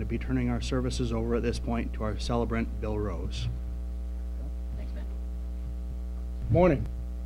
to be turning our services over at this point to our celebrant, Bill Rose. Thanks, Ben. Morning.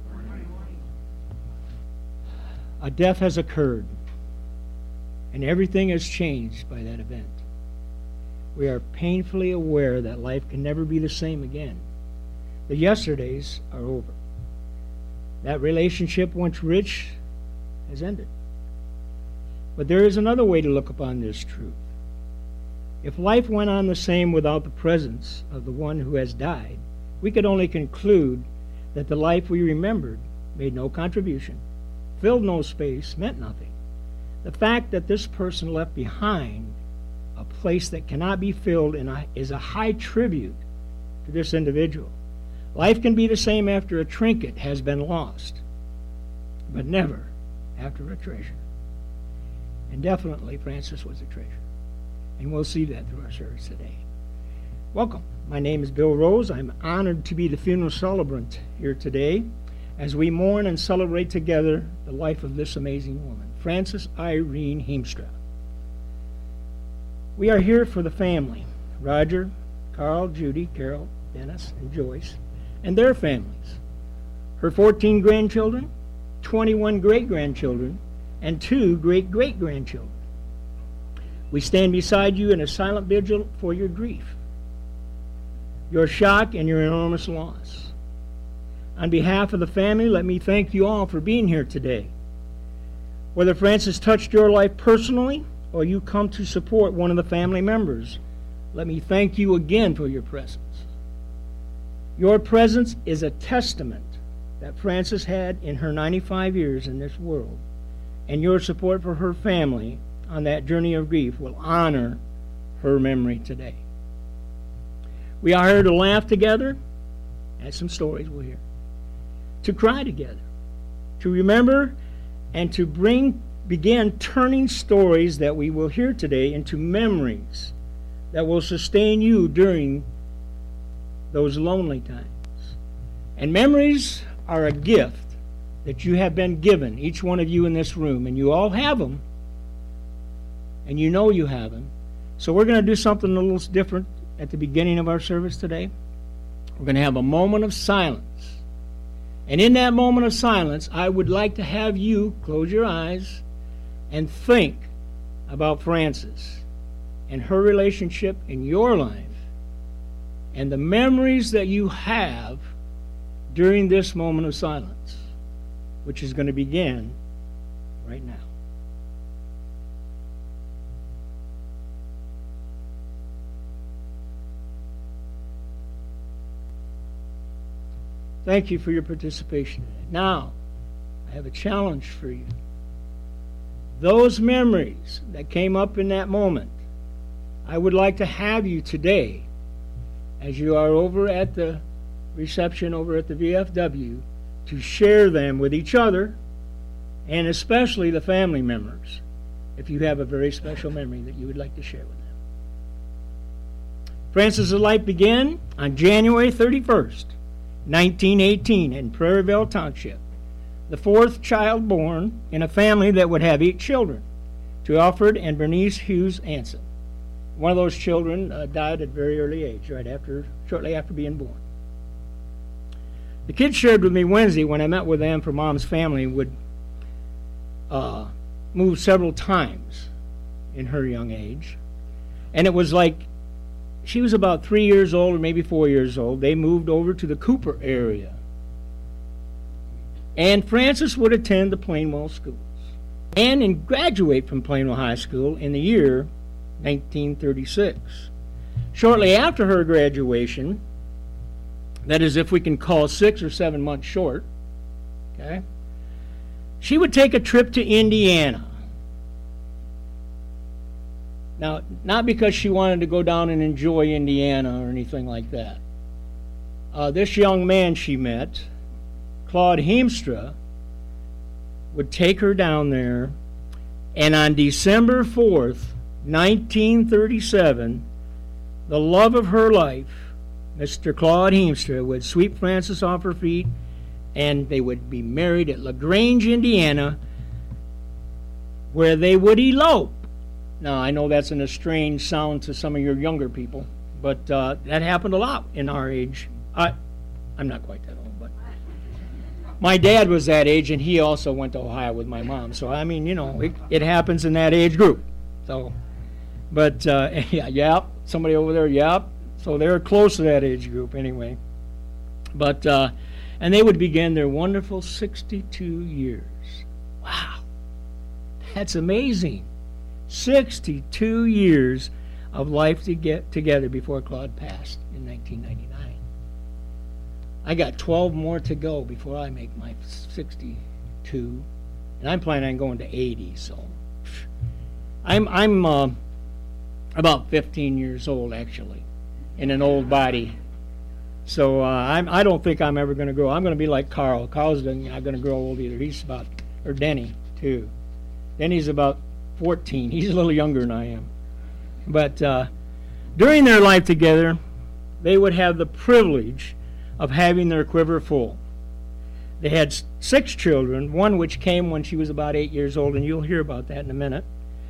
A death has occurred, and everything has changed by that event. We are painfully aware that life can never be the same again. The yesterdays are over. That relationship, once rich, has ended. But there is another way to look upon this truth. If life went on the same without the presence of the one who has died, we could only conclude that the life we remembered made no contribution, filled no space, meant nothing. The fact that this person left behind a place that cannot be filled is a high tribute to this individual. Life can be the same after a trinket has been lost, but never after a treasure. And definitely Francis was a treasure. And we'll see that through our service today. Welcome. My name is Bill Rose. I'm honored to be the funeral celebrant here today as we mourn and celebrate together the life of this amazing woman, Frances Irene Heemstra. We are here for the family, Roger, Carl, Judy, Carol, Dennis, and Joyce, and their families, her 14 grandchildren, 21 great-grandchildren, and 2 great-great-grandchildren. We stand beside you in a silent vigil for your grief, your shock, and your enormous loss. On behalf of the family, let me thank you all for being here today. Whether Frances touched your life personally or you come to support one of the family members, let me thank you again for your presence. Your presence is a testament that Frances had in her 95 years in this world, and your support for her family on that journey of grief will honor her memory today. We are here to laugh together, and some stories we'll hear, to cry together, to remember, and to begin turning stories that we will hear today into memories that will sustain you during those lonely times. And memories are a gift that you have been given, each one of you in this room, and you all have them, and you know you have them. So we're going to do something a little different at the beginning of our service today. We're going to have a moment of silence. And in that moment of silence, I would like to have you close your eyes and think about Frances and her relationship in your life and the memories that you have during this moment of silence, which is going to begin right now. Thank you for your participation. Now, I have a challenge for you. Those memories that came up in that moment, I would like to have you today, as you are over at the reception over at the VFW, to share them with each other, and especially the family members, if you have a very special memory that you would like to share with them. Frances' life began on January 31st, 1918 in Prairieville Township, the 4th child born in a family that would have 8 children, to Alfred and Bernice Hughes Anson. One of those children died at a very early age, shortly after being born. The kids shared with me Wednesday when I met with them for Mom's family would move several times in her young age. And it was like she was about 3 years old or maybe 4 years old. They moved over to the Cooper area. And Frances would attend the Plainwell schools and graduate from Plainwell High School in the year 1936. Shortly after her graduation, that is, if we can call 6 or 7 months short, okay, she would take a trip to Indiana. Now, not because she wanted to go down and enjoy Indiana or anything like that. This young man she met, Claude Heemstra, would take her down there, and on December 4th, 1937, the love of her life, Mr. Claude Heemstra, would sweep Frances off her feet, and they would be married at LaGrange, Indiana, where they would elope Now, I know that's an strange sound to some of your younger people, but that happened a lot in our age. I'm not quite that old, but my dad was that age, and he also went to Ohio with my mom. So, I mean, it happens in that age group. So, but, yeah, somebody over there, yeah. So they're close to that age group anyway. But, and they would begin their wonderful 62 years. Wow. That's amazing. 62 years of life to get together before Claude passed in 1999. I got 12 more to go before I make my 62, and I'm planning on going to 80. So I'm about 15 years old actually, in an old body. So I don't think I'm ever going to grow. I'm going to be like Carl. Carl's not going to grow old either. Or Denny too. Denny's about 14. He's a little younger than I am. But during their life together, they would have the privilege of having their quiver full. They had 6 children, one which came when she was about 8 years old, and you'll hear about that in a minute.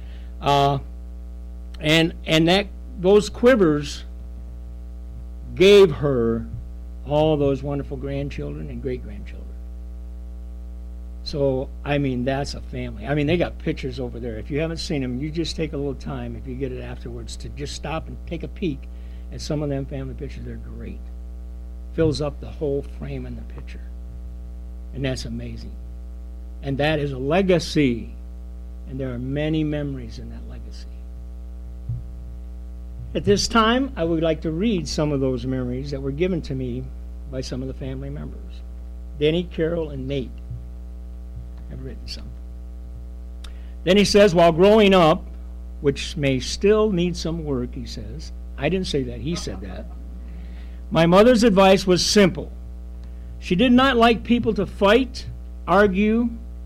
And those quivers gave her all those wonderful grandchildren and great-grandchildren. So, I mean, that's a family. I mean, they got pictures over there. If you haven't seen them, you just take a little time, if you get it afterwards, to just stop and take a peek at some of them family pictures. They're great. Fills up the whole frame in the picture. And that's amazing. And that is a legacy. And there are many memories in that legacy. At this time, I would like to read some of those memories that were given to me by some of the family members. Denny, Carol, and Nate have written some. Then he says, while growing up, which may still need some work, he says. I didn't say that. He said that. My mother's advice was simple. She did not like people to fight, argue,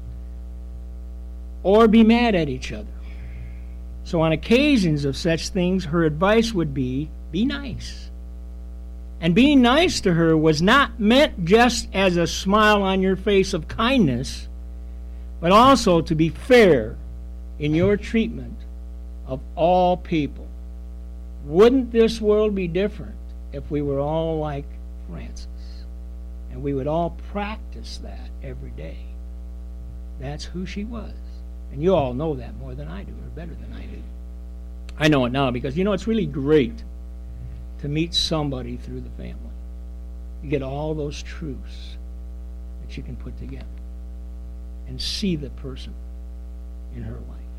or be mad at each other. So on occasions of such things, her advice would be nice. And being nice to her was not meant just as a smile on your face of kindness, but also to be fair in your treatment of all people. Wouldn't this world be different if we were all like Frances? And we would all practice that every day. That's who she was. And you all know that more than I do, or better than I do. I know it now because, it's really great to meet somebody through the family. You get all those truths that you can put together and see the person in her life.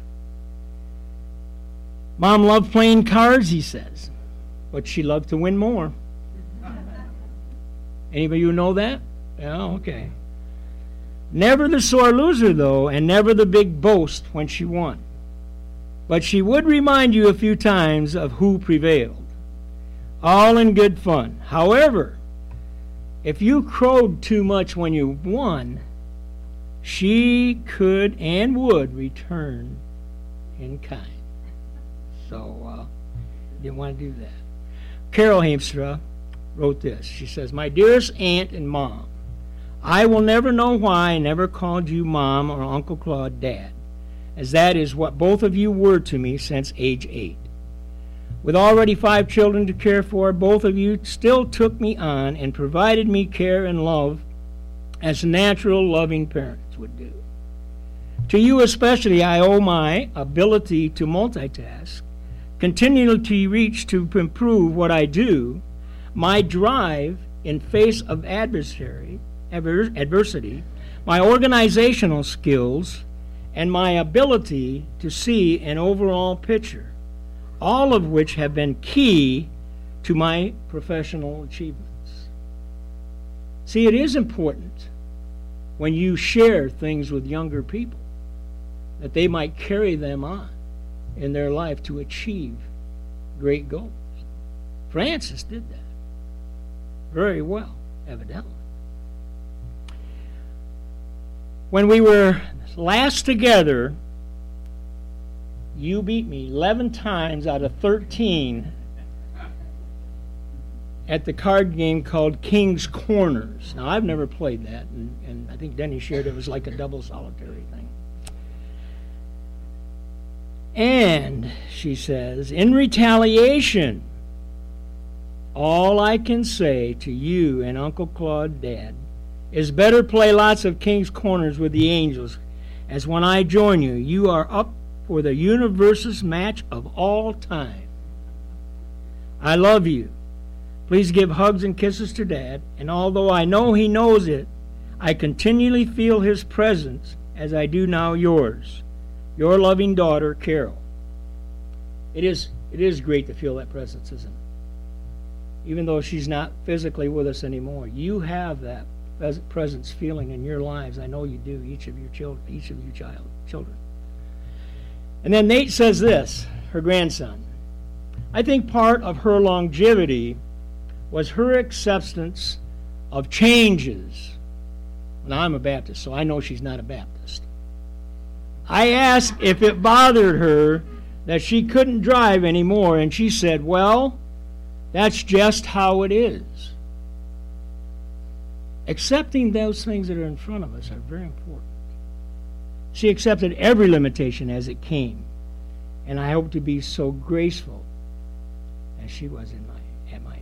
Mom loved playing cards, he says, but she loved to win more. Anybody you know that? Yeah, okay. Never the sore loser, though, and never the big boast when she won. But she would remind you a few times of who prevailed. All in good fun. However, if you crowed too much when you won, she could and would return in kind. So, didn't want to do that. Carol Heemstra wrote this. She says, my dearest aunt and mom, I will never know why I never called you Mom or Uncle Claude Dad, as that is what both of you were to me since age 8. With already 5 children to care for, both of you still took me on and provided me care and love as natural, loving parents would do. To you especially, I owe my ability to multitask, continually reach to improve what I do, my drive in face of adversity, my organizational skills, and my ability to see an overall picture, all of which have been key to my professional achievements. See, it is important when you share things with younger people that they might carry them on in their life to achieve great goals. Frances did that very well, evidently. When we were last together, you beat me 11 times out of 13 at the card game called King's Corners. Now, I've never played that, and I think Denny shared it was like a double solitary thing. And, she says, in retaliation, all I can say to you and Uncle Claude, Dad, is better play lots of King's Corners with the Angels, as when I join you, you are up for the universal's match of all time. I love you. Please give hugs and kisses to Dad, and although I know he knows it, I continually feel his presence as I do now yours. Your loving daughter, Carol. It is great to feel that presence, isn't it? Even though she's not physically with us anymore, you have that presence feeling in your lives. I know you do, each of you children. And then Nate says this, her grandson. I think part of her longevity was her acceptance of changes. Now, I'm a Baptist, so I know she's not a Baptist. I asked if it bothered her that she couldn't drive anymore, and she said, well, that's just how it is. Accepting those things that are in front of us are very important. She accepted every limitation as it came, and I hope to be so graceful as she was at my age.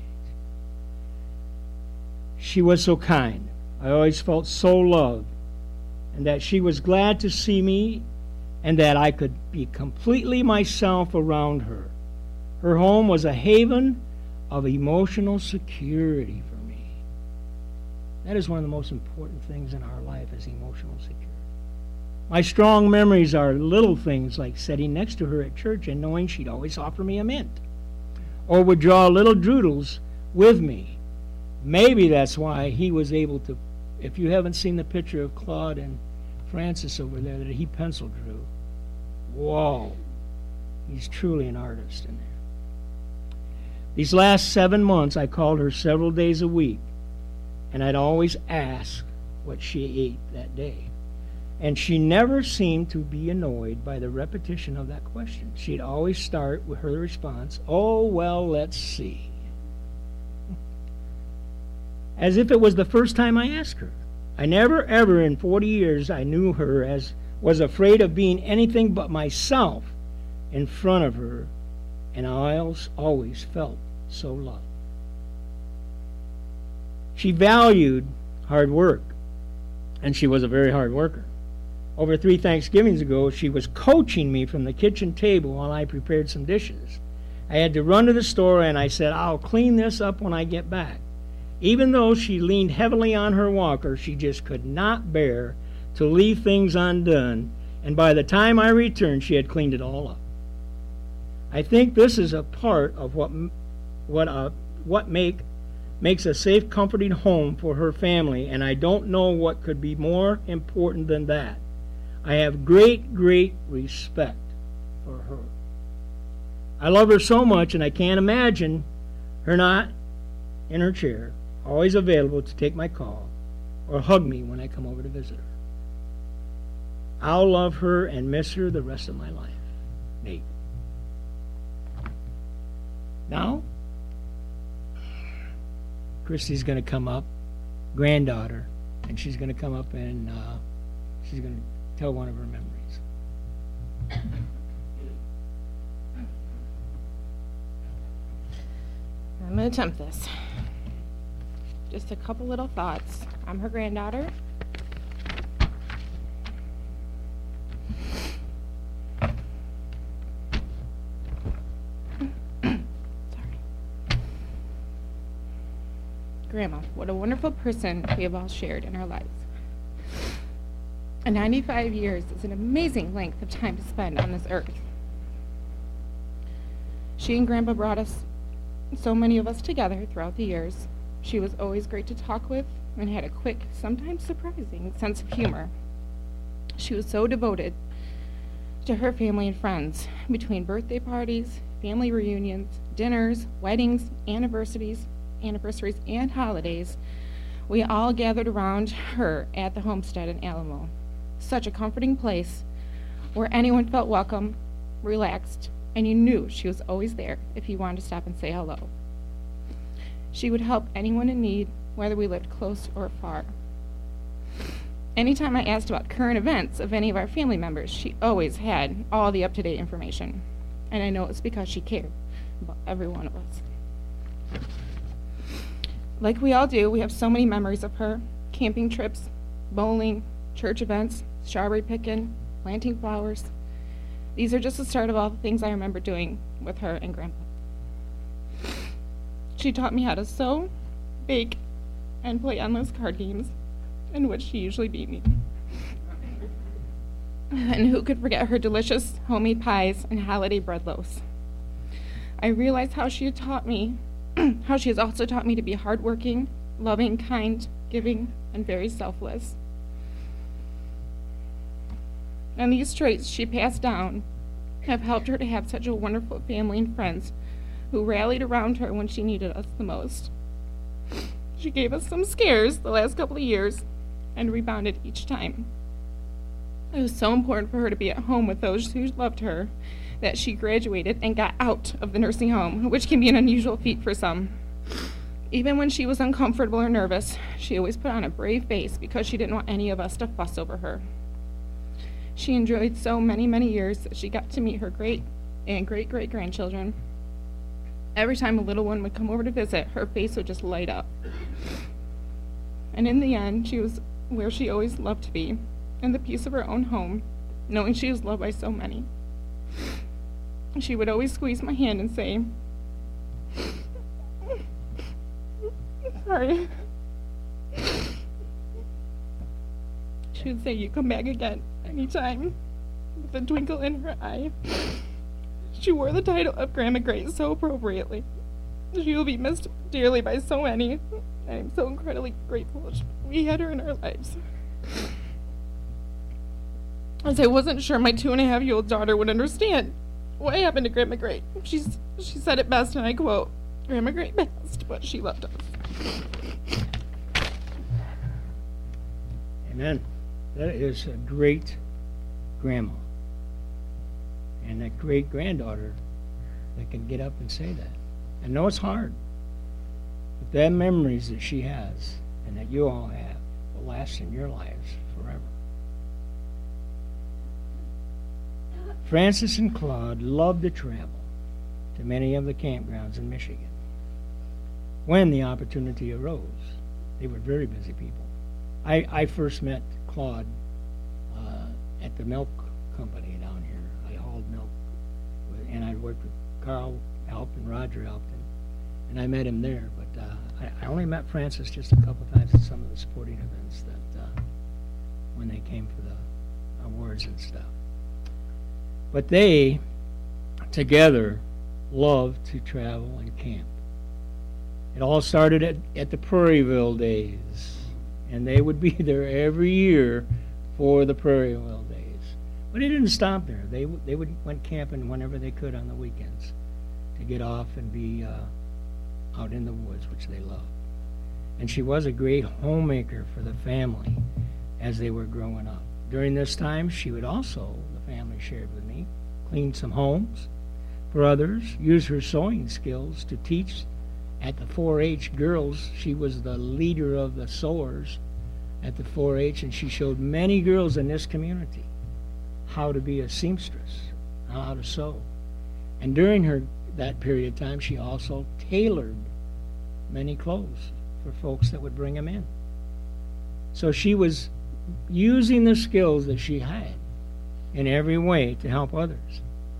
She was so kind. I always felt so loved, and that she was glad to see me, and that I could be completely myself around her. Her home was a haven of emotional security for me. That is one of the most important things in our life, is emotional security. My strong memories are little things like sitting next to her at church and knowing she'd always offer me a mint, or would draw little doodles with me. Maybe that's why he was able to, if you haven't seen the picture of Claude and Francis over there that he pencil drew, whoa, he's truly an artist in there. These last 7 months, I called her several days a week, and I'd always ask what she ate that day. And she never seemed to be annoyed by the repetition of that question. She'd always start with her response, oh, well, let's see. As if it was the first time I asked her. I never, ever in 40 years I knew her as was afraid of being anything but myself in front of her, and I always felt so loved. She valued hard work, and she was a very hard worker. Over 3 Thanksgivings ago, she was coaching me from the kitchen table while I prepared some dishes. I had to run to the store, and I said, I'll clean this up when I get back. Even though she leaned heavily on her walker, she just could not bear to leave things undone, and by the time I returned, she had cleaned it all up. I think this is a part of what makes a safe, comforting home for her family, and I don't know what could be more important than that. I have great, great respect for her. I love her so much, and I can't imagine her not in her chair, always available to take my call or hug me when I come over to visit her. I'll love her and miss her the rest of my life. Nate. Now, Christy's going to come up, granddaughter, and she's going to come up and she's going to tell one of her memories. I'm going to attempt this. Just a couple little thoughts. I'm her granddaughter. Grandma, what a wonderful person we have all shared in our lives. 95 years is an amazing length of time to spend on this earth. She and Grandpa brought so many of us together throughout the years. She was always great to talk with and had a quick, sometimes surprising sense of humor. She was so devoted to her family and friends. Between birthday parties, family reunions, dinners, weddings, anniversaries, and holidays, we all gathered around her at the homestead in Alamo. Such a comforting place where anyone felt welcome, relaxed, and you knew she was always there if you wanted to stop and say hello. She would help anyone in need, whether we lived close or far. Anytime I asked about current events of any of our family members, she always had all the up-to-date information. And I know it's because she cared about every one of us. Like we all do, we have so many memories of her: camping trips, bowling, church events, strawberry picking, planting flowers. These are just the start of all the things I remember doing with her and Grandpa. She taught me how to sew, bake, and play endless card games, in which she usually beat me. And who could forget her delicious homemade pies and holiday bread loaves? I realized how she had taught me, how she has also taught me to be hardworking, loving, kind, giving, and very selfless. And these traits she passed down have helped her to have such a wonderful family and friends who rallied around her when she needed us the most. She gave us some scares the last couple of years and rebounded each time. It was so important for her to be at home with those who loved her that she graduated and got out of the nursing home, which can be an unusual feat for some. Even when she was uncomfortable or nervous, she always put on a brave face because she didn't want any of us to fuss over her. She enjoyed so many, many years that she got to meet her great and great-great-grandchildren. Every time a little one would come over to visit, her face would just light up. And in the end, she was where she always loved to be, in the peace of her own home, knowing she was loved by so many. She would always squeeze my hand and say, "Sorry." She would say, "You come back again anytime," with a twinkle in her eye. She wore the title of Grandma Great so appropriately. She will be missed dearly by so many. I am so incredibly grateful that we had her in our lives. As I wasn't sure my 2.5-year-old daughter would understand what happened to Grandma Great. She said it best, and I quote, "Grandma Great passed, but she loved us." Amen. That is a great grandma. And that great granddaughter that can get up and say that. I know it's hard, but the memories that she has and that you all have will last in your lives forever. Frances and Claude loved to travel to many of the campgrounds in Michigan. When the opportunity arose, they were very busy people. I first met Claude at the milk company down here. I hauled milk, and I worked with Carl helped and Roger helped, and I met him there. But I only met Frances just a couple times at some of the sporting events that when they came for the awards and stuff. But they, together, loved to travel and camp. It all started at the Prairieville days, and they would be there every year for the Prairieville days. But it didn't stop there. They went camping whenever they could on the weekends to get off and be out in the woods, which they loved. And she was a great homemaker for the family as they were growing up. During this time, she would also, the family shared with me, clean some homes for others, use her sewing skills to teach at the 4-H girls. She was the leader of the sewers at the 4-H, and she showed many girls in this community how to be a seamstress, how to sew. And during that period of time, she also tailored many clothes for folks that would bring them in. So she was using the skills that she had in every way to help others.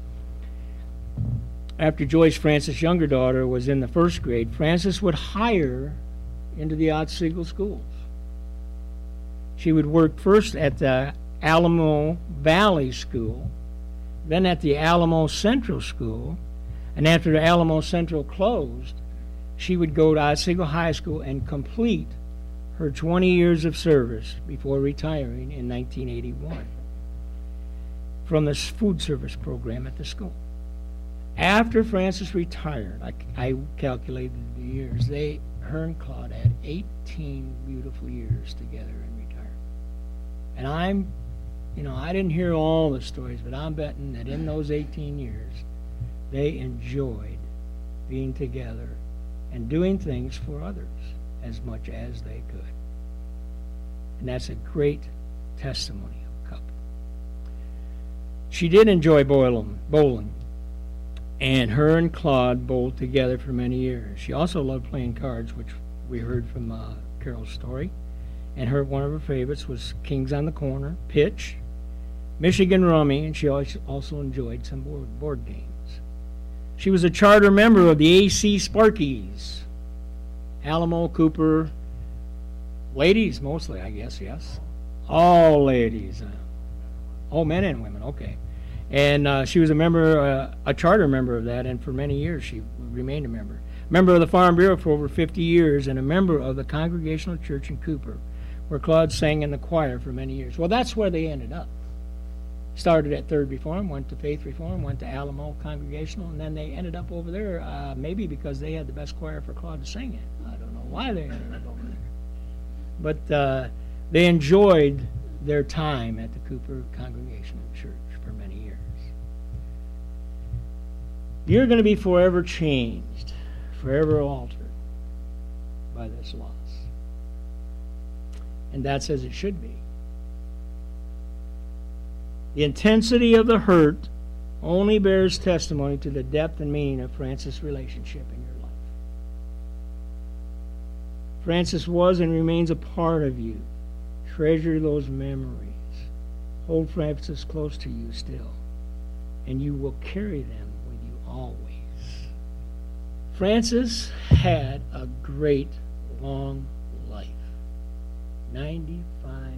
After Joyce, Frances' younger daughter, was in the first grade, Frances would hire into the Otsego schools. She would work first at the Alamo Valley School, then at the Alamo Central School, and after the Alamo Central closed, she would go to Otsego High School and complete her 20 years of service before retiring in 1981 from the food service program at the school. After Frances retired, I calculated the years, her and Claude had 18 beautiful years together in retirement. And I didn't hear all the stories, but I'm betting that in those 18 years, they enjoyed being together and doing things for others as much as they could. And that's a great testimony of a couple. She did enjoy bowling, and her and Claude bowled together for many years. She also loved playing cards, which we heard from Carol's story. And one of her favorites was Kings on the Corner, Pitch, Michigan Rummy, and she also enjoyed some board games. She was a charter member of the AC Sparkies. Alamo, Cooper, ladies mostly, I guess, yes. All ladies. Men and women, okay. And she was a charter member of that, and for many years she remained a member. Member of the Farm Bureau for over 50 years, and a member of the Congregational Church in Cooper, where Claude sang in the choir for many years. Well, that's where they ended up. Started at Third Reform, went to Faith Reform, went to Alamo Congregational, and then they ended up over there, maybe because they had the best choir for Claude to sing in. I don't know why they ended up over there. But they enjoyed their time at the Cooper Congregational Church for many years. You're going to be forever changed, forever altered by this loss. And that's as it should be. The intensity of the hurt only bears testimony to the depth and meaning of Frances' relationship in your life. Frances was and remains a part of you. Treasure those memories. Hold Frances close to you still, and you will carry them with you always. Frances had a great long life. 95 years.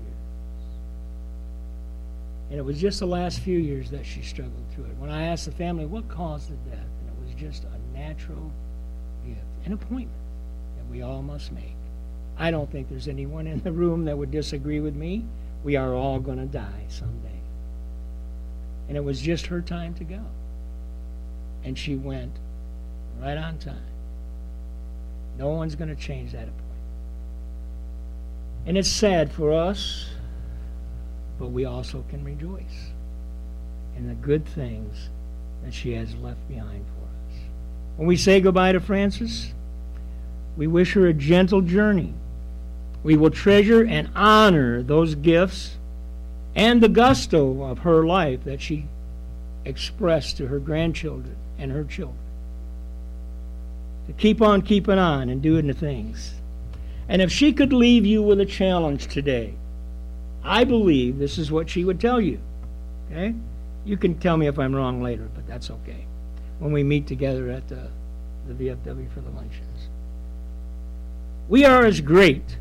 And it was just the last few years that she struggled through it. When I asked the family what caused the death, and it was just a natural gift, an appointment that we all must make. I don't think there's anyone in the room that would disagree with me. We are all going to die someday. And it was just her time to go. And she went right on time. No one's going to change that appointment. And it's sad for us, but we also can rejoice in the good things that she has left behind for us. When we say goodbye to Frances, we wish her a gentle journey. We will treasure and honor those gifts and the gusto of her life that she expressed to her grandchildren and her children. To keep on keeping on and doing the things. And if she could leave you with a challenge today, I believe this is what she would tell you. Okay? You can tell me if I'm wrong later, but that's okay. When we meet together at the VFW for the luncheons. We are as great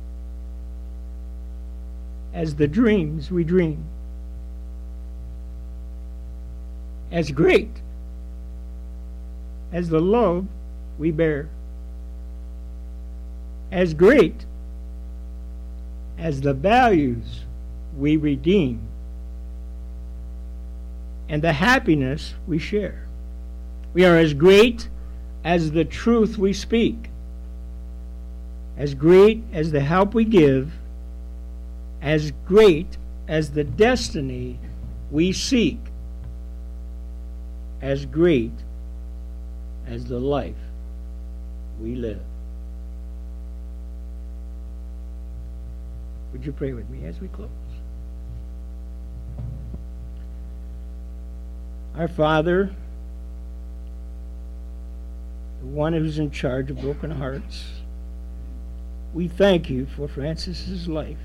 as the dreams we dream. As great as the love we bear. As great as the values we redeem and the happiness we share. We are as great as the truth we speak, as great as the help we give, as great as the destiny we seek, as great as the life we live. Would you pray with me as we close? Our Father, the one who's in charge of broken hearts, we thank you for Frances' life,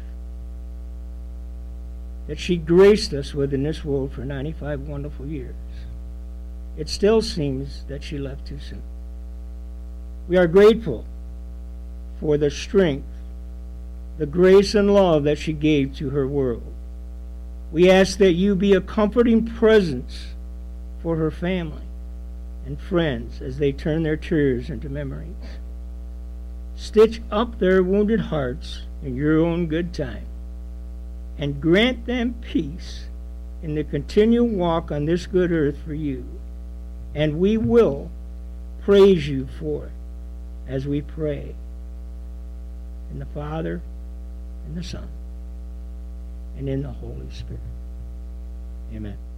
that she graced us with in this world for 95 wonderful years. It still seems that she left too soon. We are grateful for the strength, the grace and love that she gave to her world. We ask that you be a comforting presence for her family and friends as they turn their tears into memories. Stitch up their wounded hearts in your own good time, and grant them peace in the continual walk on this good earth for you. And we will praise you for it as we pray. In the Father, and the Son, and in the Holy Spirit. Amen.